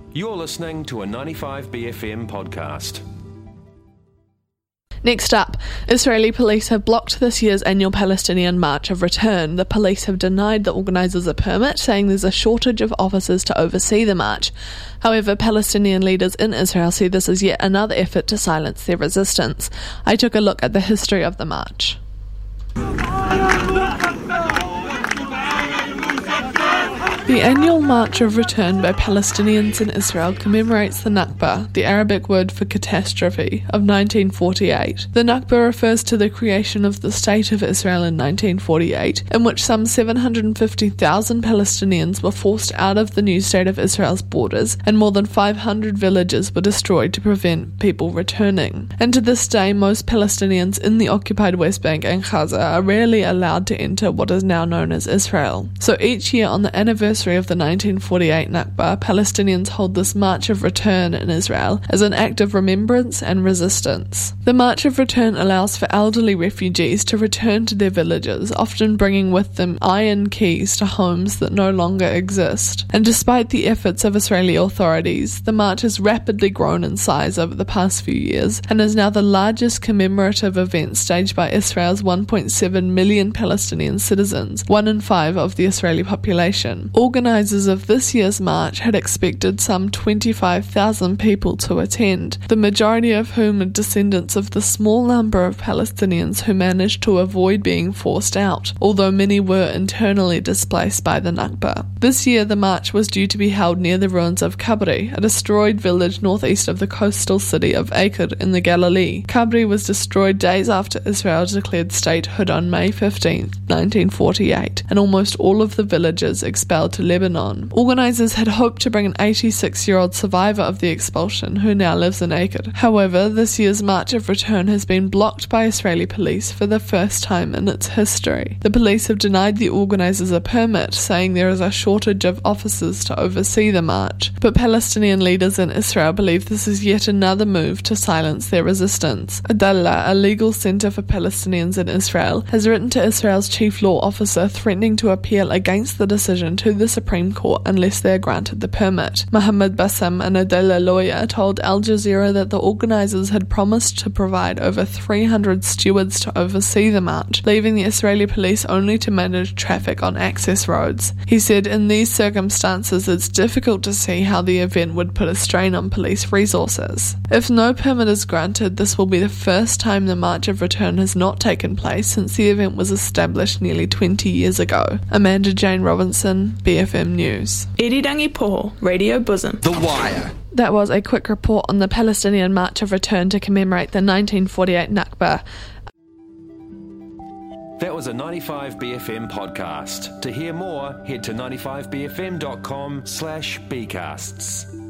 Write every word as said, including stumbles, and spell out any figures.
You're listening to a ninety-five B F M podcast. Next up, Israeli police have blocked this year's annual Palestinian March of Return. The police have denied the organisers a permit, saying there's a shortage of officers to oversee the march. However, Palestinian leaders in Israel see this as yet another effort to silence their resistance. I took a look at the history of the march. The annual March of Return by Palestinians in Israel commemorates the Nakba, the Arabic word for catastrophe, of nineteen forty-eight. The Nakba refers to the creation of the State of Israel in nineteen forty-eight, in which some seven hundred fifty thousand Palestinians were forced out of the new State of Israel's borders, and more than five hundred villages were destroyed to prevent people returning. And to this day, most Palestinians in the occupied West Bank and Gaza are rarely allowed to enter what is now known as Israel. So each year on the anniversary of the nineteen forty-eight Nakba, Palestinians hold this March of Return in Israel as an act of remembrance and resistance. The March of Return allows for elderly refugees to return to their villages, often bringing with them iron keys to homes that no longer exist. And despite the efforts of Israeli authorities, the march has rapidly grown in size over the past few years and is now the largest commemorative event staged by Israel's one point seven million Palestinian citizens, one in five of the Israeli population. Organisers of this year's march had expected some twenty-five thousand people to attend, the majority of whom are descendants of the small number of Palestinians who managed to avoid being forced out, although many were internally displaced by the Nakba. This year the march was due to be held near the ruins of Kabri, a destroyed village northeast of the coastal city of Acre in the Galilee. Kabri was destroyed days after Israel declared statehood on May fifteenth, nineteen forty-eight, and almost all of the villagers expelled to Lebanon. Organisers had hoped to bring an eighty-six-year-old survivor of the expulsion who now lives in Acre. However, this year's March of Return has been blocked by Israeli police for the first time in its history. The police have denied the organisers a permit, saying there is a shortage of officers to oversee the march. But Palestinian leaders in Israel believe this is yet another move to silence their resistance. Adallah, a legal centre for Palestinians in Israel, has written to Israel's chief law officer threatening to appeal against the decision to the Supreme Court unless they are granted the permit. Mohammed Bassam, an Adallah lawyer, told Al Jazeera that the organisers had promised to provide over three hundred stewards to oversee the march, leaving the Israeli police only to manage traffic on access roads. He said, in these circumstances it's difficult to see how the event would put a strain on police resources. If no permit is granted, this will be the first time the March of Return has not taken place since the event was established nearly twenty years ago. Amanda Jane Robinson, B F M News. Irirangi Poho, Radio Bosom. The Wire. That was a quick report on the Palestinian March of Return to commemorate the nineteen forty-eight Nakba. That was a ninety-five B F M podcast. To hear more, head to ninety-five b f m dot com slash b casts.